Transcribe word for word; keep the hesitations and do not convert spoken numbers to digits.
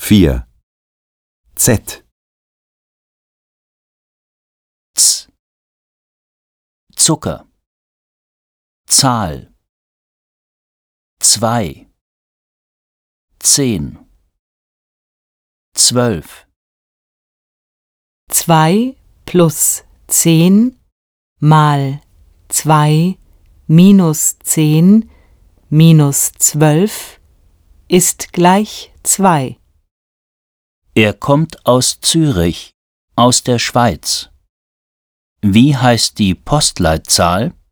vier. Z. Z. Zucker. Zahl. Zwei. Zehn. Zwölf. Zwei plus zehn mal zwei minus zehn minus zwölf ist gleich zwei. Er kommt aus Zürich, aus der Schweiz. Wie heißt die Postleitzahl?